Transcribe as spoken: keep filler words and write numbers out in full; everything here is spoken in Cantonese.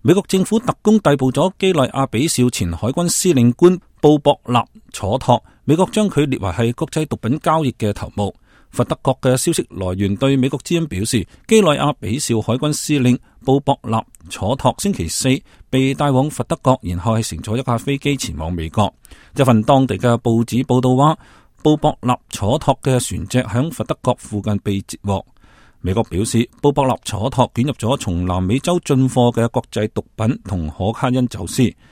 美國政府特工逮捕咗基內亞比紹前海軍司令官布博納楚托，美國將佢列為係國際毒品交易嘅頭目。佛得角嘅消息來源對美國之音表示，基內亞比紹海軍司令布博納楚托星期四被帶往佛得角，然後係乘坐一架飛機前往美國。一份當地嘅報紙報道話，布博納楚托嘅船隻響佛得角附近被截獲。美國表示，布博納楚托捲入咗從南美洲進貨嘅國際毒品同可卡因走私。